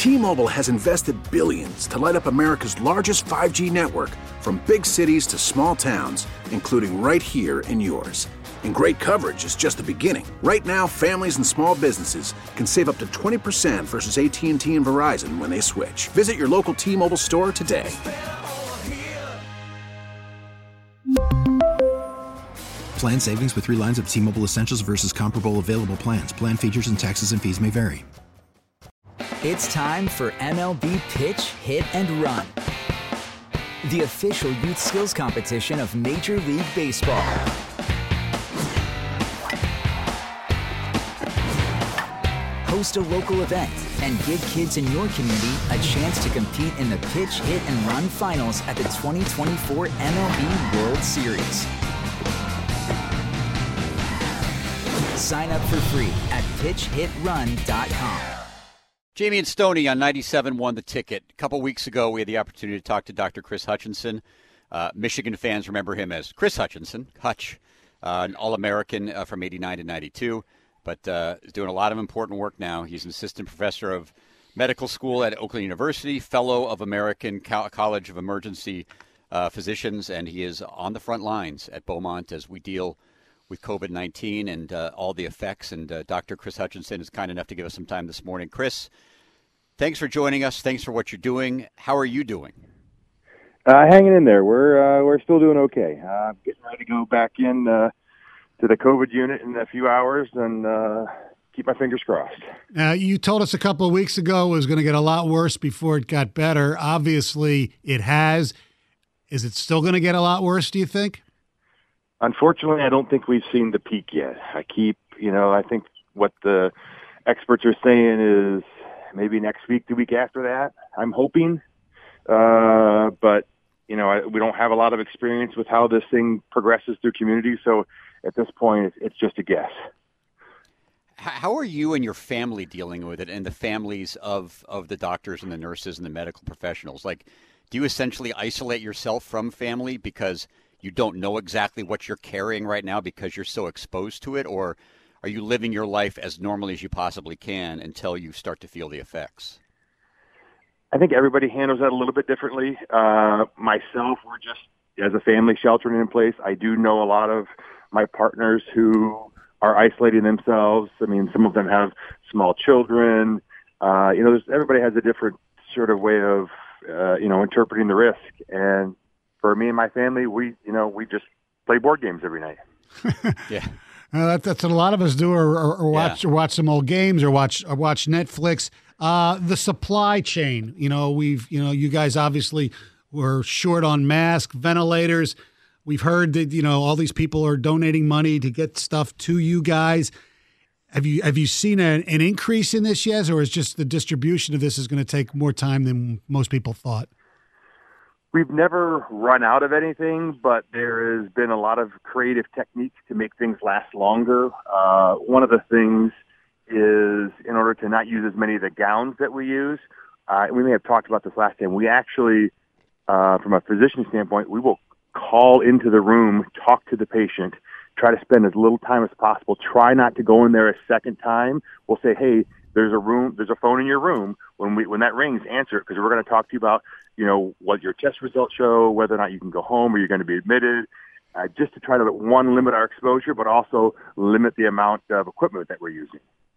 T-Mobile has invested billions to light up America's largest 5G network, from big cities to small towns, including right here in yours. And great coverage is just the beginning. Right now, families and small businesses can save up to 20% versus AT&T and Verizon when they switch. Visit your local T-Mobile store today. Plan savings with 3 lines of T-Mobile Essentials versus comparable available plans. Plan features and taxes and fees may vary. It's time for MLB Pitch, Hit, and Run, the official youth skills competition of Major League Baseball. Host a local event and give kids in your community a chance to compete in the Pitch, Hit, and Run finals at the 2024 MLB World Series. Sign up for free at pitchhitrun.com. Jamie and Stoney on 97 won the ticket. A couple weeks ago, we had the opportunity to talk to Dr. Chris Hutchinson. Michigan fans remember him as Chris Hutchinson, Hutch, an All-American from 89 to 92, but is doing a lot of important work now. He's an assistant professor of medical school at Oakland University, fellow of American College of Emergency Physicians, and he is on the front lines at Beaumont as we deal with COVID-19 and all the effects. And Dr. Chris Hutchinson is kind enough to give us some time this morning. Chris, thanks for joining us. Thanks for what you're doing. How are you doing? Hanging in there. We're still doing okay. Getting ready to go back in to the COVID unit in a few hours and keep my fingers crossed. You told us a couple of weeks ago it was going to get a lot worse before it got better. Obviously, it has. Is it still going to get a lot worse, do you think? Unfortunately, I don't think we've seen the peak yet. I think what the experts are saying is maybe next week, the week after that. I'm hoping. But, we don't have a lot of experience with how this thing progresses through community. So at this point, it's just a guess. How are you and your family dealing with it, and the families of the doctors and the nurses and the medical professionals? Like, do you essentially isolate yourself from family because you don't know exactly what you're carrying right now because you're so exposed to it? Or are you living your life as normally as you possibly can until you start to feel the effects? I think everybody handles that a little bit differently. Myself, we're just, as a family, sheltering in place. I do know a lot of my partners who are isolating themselves. I mean, some of them have small children. Everybody has a different sort of way of, interpreting the risk. And for me and my family, we just play board games every night. Yeah. That's what a lot of us do, or watch some old games, or watch Netflix. The supply chain, you guys obviously were short on masks, ventilators. We've heard that all these people are donating money to get stuff to you guys. Have you seen an increase in this yet, or is just the distribution of this is going to take more time than most people thought? We've never run out of anything, but there has been a lot of creative techniques to make things last longer. One of the things is, in order to not use as many of the gowns that we use, we may have talked about this last time, we actually, from a physician standpoint, we will call into the room, talk to the patient, try to spend as little time as possible, try not to go in there a second time. We'll say, hey, there's a phone in your room. When that rings, answer it, because we're going to talk to you about, what your test results show, whether or not you can go home or you're going to be admitted, just to try to, limit our exposure, but also limit the amount of equipment that we're using.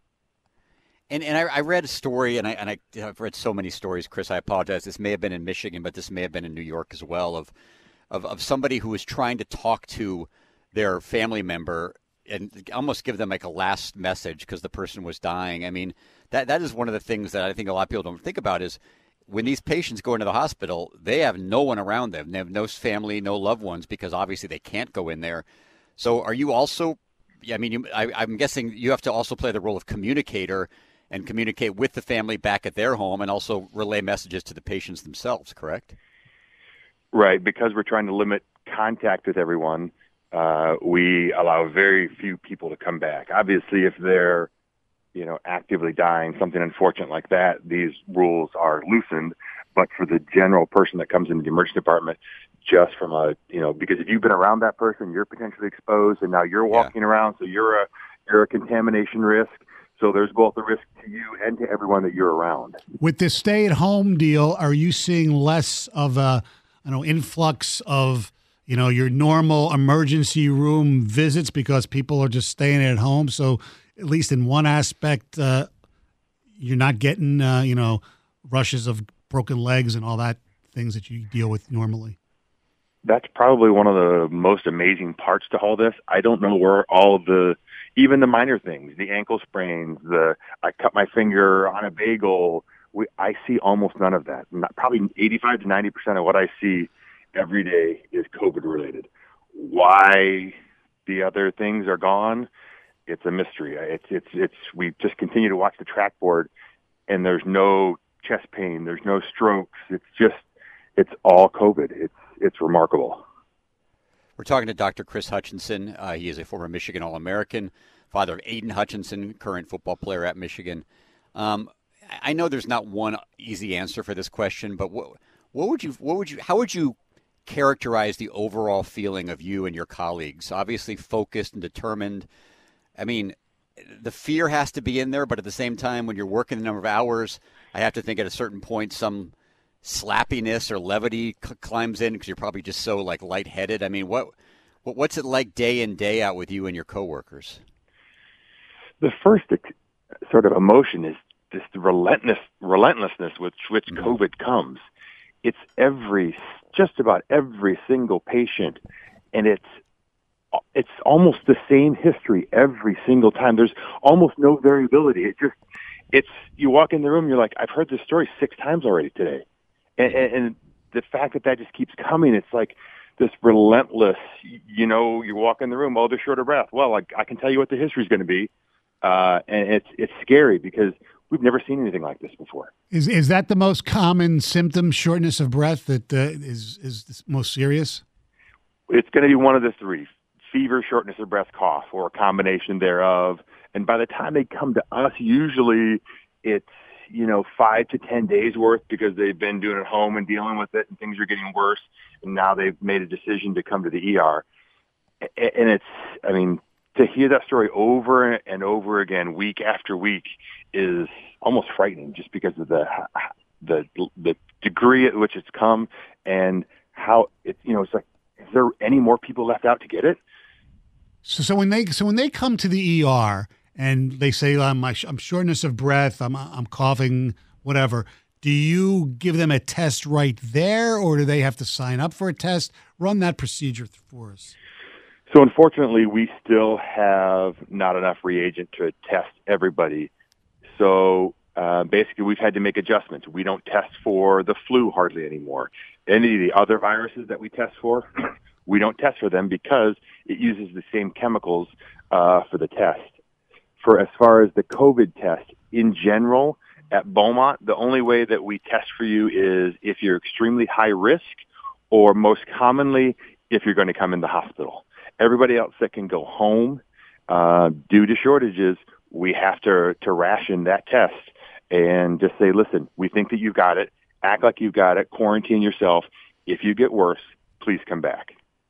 And I read a story, and I've read so many stories, Chris, I apologize. This may have been in Michigan, but this may have been in New York as well, of somebody who was trying to talk to their family member and almost give them like a last message because the person was dying. I mean, that is one of the things that I think a lot of people don't think about is when these patients go into the hospital, they have no one around them. They have no family, no loved ones, because obviously they can't go in there. So are you also, I'm guessing you have to also play the role of communicator and communicate with the family back at their home and also relay messages to the patients themselves, correct? Right, because we're trying to limit contact with everyone, we allow very few people to come back. Obviously, if they're actively dying, something unfortunate like that, these rules are loosened. But for the general person that comes into the emergency department, just from because if you've been around that person, you're potentially exposed, and now you're walking around, so you're a contamination risk. So there's both a risk to you and to everyone that you're around. With this stay-at-home deal, are you seeing less of a influx of your normal emergency room visits because people are just staying at home? So at least in one aspect, you're not getting rushes of broken legs and all that things that you deal with normally. That's probably one of the most amazing parts to all this. I don't know where all even the minor things, the ankle sprains, I cut my finger on a bagel, I see almost none of that. Probably 85 to 90% of what I see every day is COVID related. Why the other things are gone, it's a mystery. We just continue to watch the track board, and there's no chest pain, there's no strokes. It's all COVID. It's remarkable. We're talking to Dr. Chris Hutchinson. He is a former Michigan All-American, father of Aiden Hutchinson, current football player at Michigan. I know there's not one easy answer for this question, but how would you characterize the overall feeling of you and your colleagues? Obviously focused and determined. I mean, the fear has to be in there, but at the same time, when you're working a number of hours, I have to think at a certain point some slappiness or levity climbs in because you're probably just so lightheaded. I mean, what's it like day in, day out with you and your coworkers? The first sort of emotion is this relentlessness with which COVID comes. It's just about every single patient, and it's almost the same history every single time. There's almost no variability. You walk in the room, you're like, I've heard this story 6 times already today. And the fact that just keeps coming, it's like this relentless, you walk in the room, they're short of breath. Well, I can tell you what the history is going to be. And it's scary because we've never seen anything like this before. Is that the most common symptom, shortness of breath, that is most serious? It's going to be one of the 3: fever, shortness of breath, cough, or a combination thereof. And by the time they come to us, usually it's 5 to 10 days worth because they've been doing it at home and dealing with it, and things are getting worse. And now they've made a decision to come to the ER. And to hear that story over and over again, week after week, is almost frightening, just because of the degree at which it's come and how it's like, is there any more people left out to get it? So when they come to the ER and they say I'm shortness of breath, I'm coughing, whatever, do you give them a test right there, or do they have to sign up for a test? Run that procedure for us. So unfortunately, we still have not enough reagent to test everybody. So basically, we've had to make adjustments. We don't test for the flu hardly anymore. Any of the other viruses that we test for, we don't test for them because it uses the same chemicals for the test. For as far as the COVID test, in general, at Beaumont, the only way that we test for you is if you're extremely high risk, or most commonly, if you're going to come in the hospital. Everybody else that can go home due to shortages, we have to ration that test and just say, listen, we think that you've got it. Act like you've got it. Quarantine yourself. If you get worse, please come back.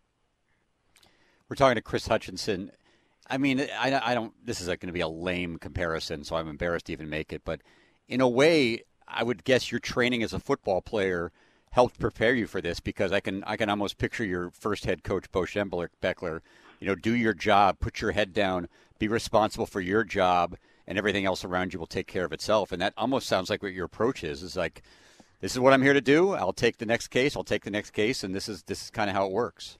We're talking to Chris Hutchinson. I mean, I don't. This is going to be a lame comparison, so I'm embarrassed to even make it. But in a way, I would guess your training as a football player helped prepare you for this, because I can almost picture your first head coach, Bo Schembechler, do your job, put your head down, be responsible for your job, and everything else around you will take care of itself. And that almost sounds like what your approach is like, this is what I'm here to do. I'll take the next case. And this is kind of how it works.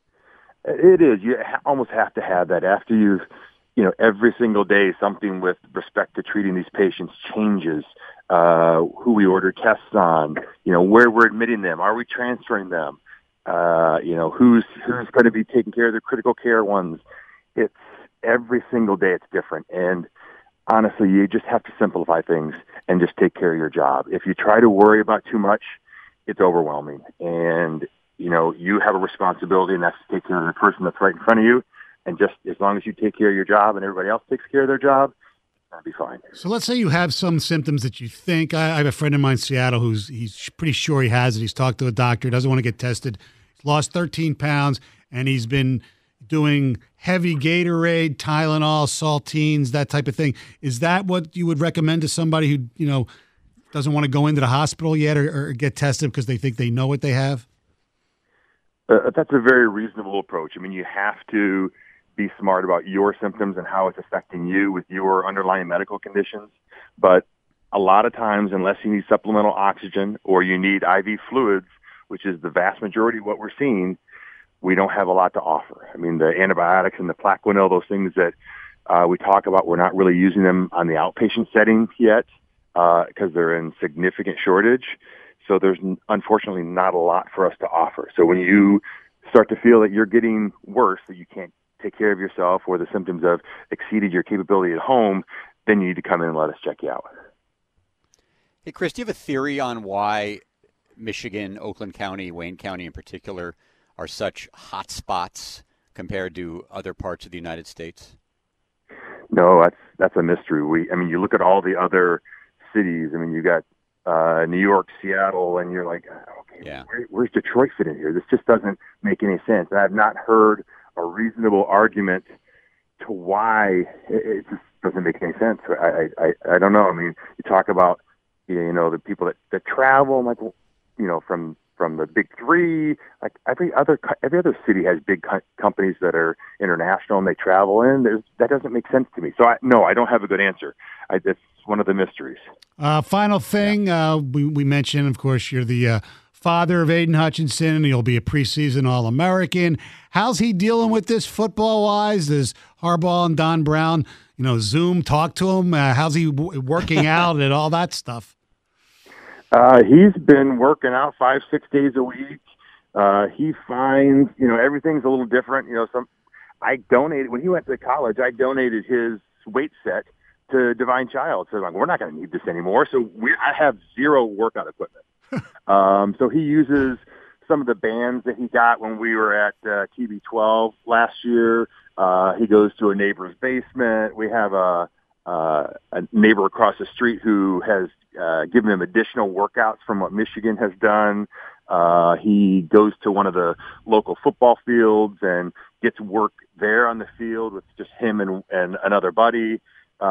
It is. You almost have to have that after you've, every single day something with respect to treating these patients changes. Who we order tests on, where we're admitting them, are we transferring them, who's going to be taking care of the critical care ones. It's every single day it's different. And honestly, you just have to simplify things and just take care of your job. If you try to worry about too much, it's overwhelming. And, you have a responsibility, and that's to take care of the person that's right in front of you. And just as long as you take care of your job and everybody else takes care of their job, that'll be fine. So let's say you have some symptoms that you think. I have a friend of mine in Seattle he's pretty sure he has it. He's talked to a doctor, doesn't want to get tested. He's lost 13 pounds, and he's been doing heavy Gatorade, Tylenol, saltines, that type of thing. Is that what you would recommend to somebody who, doesn't want to go into the hospital yet or get tested because they think they know what they have? That's a very reasonable approach. I mean, you have to be smart about your symptoms and how it's affecting you with your underlying medical conditions. But a lot of times, unless you need supplemental oxygen or you need IV fluids, which is the vast majority of what we're seeing, we don't have a lot to offer. I mean, the antibiotics and the Plaquenil, those things that we talk about, we're not really using them on the outpatient setting yet because they're in significant shortage. So there's unfortunately not a lot for us to offer. So when you start to feel that you're getting worse, that you can't take care of yourself or the symptoms have exceeded your capability at home, then you need to come in and let us check you out. Hey, Chris, do you have a theory on why Michigan, Oakland County, Wayne County in particular, are such hot spots compared to other parts of the United States? No, that's a mystery. You look at all the other cities. I mean, you got New York, Seattle, and you're like, okay, yeah. Where's Detroit fit in here? This just doesn't make any sense. And I've not heard a reasonable argument to why it just doesn't make any sense. I don't know. I mean, you talk about the people that travel, like from the big three. Like every other city has big companies that are international and they travel in. That doesn't make sense to me. So I don't have a good answer. It's one of the mysteries. Final thing, we mentioned, of course, you're the father of Aiden Hutchinson, and he'll be a preseason All-American. How's he dealing with this football-wise? Does Harbaugh and Don Brown, Zoom, talk to him? How's he working out and all that stuff? He's been working out 5-6 days a week. He finds, everything's a little different. I donated, when he went to college, I donated his weight set to Divine Child. So we're not going to need this anymore. So I have zero workout equipment. So he uses some of the bands that he got when we were at TB12 last year. He goes to a neighbor's basement. We have a neighbor across the street who has given him additional workouts from what Michigan has done. He goes to one of the local football fields and gets work there on the field with just him and another buddy.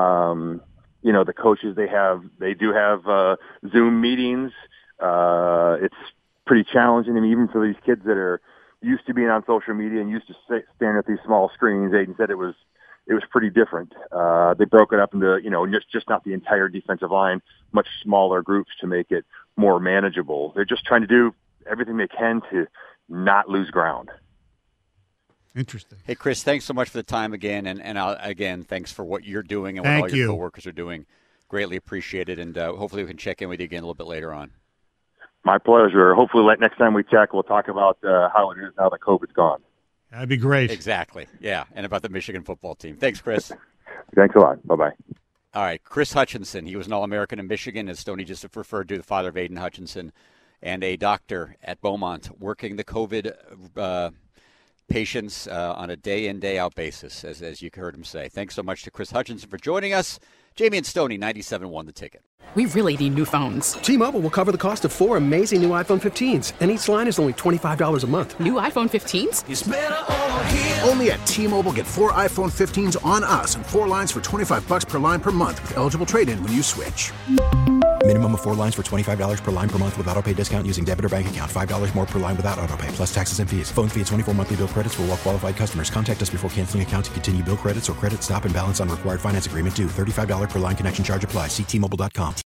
The coaches they do have Zoom meetings. It's pretty challenging. I mean, even for these kids that are used to being on social media and used to staring at these small screens, Aiden said it was pretty different. They broke it up into, just not the entire defensive line, much smaller groups to make it more manageable. They're just trying to do everything they can to not lose ground. Interesting. Hey, Chris, thanks so much for the time again. And again, thanks for what you're doing and what all your coworkers are doing. Greatly appreciated. And hopefully we can check in with you again a little bit later on. My pleasure. Hopefully next time we check, we'll talk about how it is now that COVID's gone. That'd be great. Exactly. Yeah. And about the Michigan football team. Thanks, Chris. Thanks a lot. Bye-bye. All right. Chris Hutchinson. He was an All-American in Michigan, as Stoney just referred to, the father of Aiden Hutchinson, and a doctor at Beaumont working the COVID patients on a day-in, day-out basis, as you heard him say. Thanks so much to Chris Hutchinson for joining us. Jamie and Stoney, 97.1 The Ticket. We really need new phones. T-Mobile will cover the cost of 4 amazing new iPhone 15s, and each line is only $25 a month. New iPhone 15s? It's better over here. Only at T-Mobile, get 4 iPhone 15s on us and 4 lines for $25 per line per month with eligible trade-in when you switch. Minimum of 4 lines for $25 per line per month with autopay discount using debit or bank account. $5 more per line without autopay, plus taxes and fees. Phone fee at 24 monthly bill credits for well-qualified customers. Contact us before canceling account to continue bill credits or credit stop and balance on required finance agreement due. $35 per line connection charge applies. See T-Mobile.com.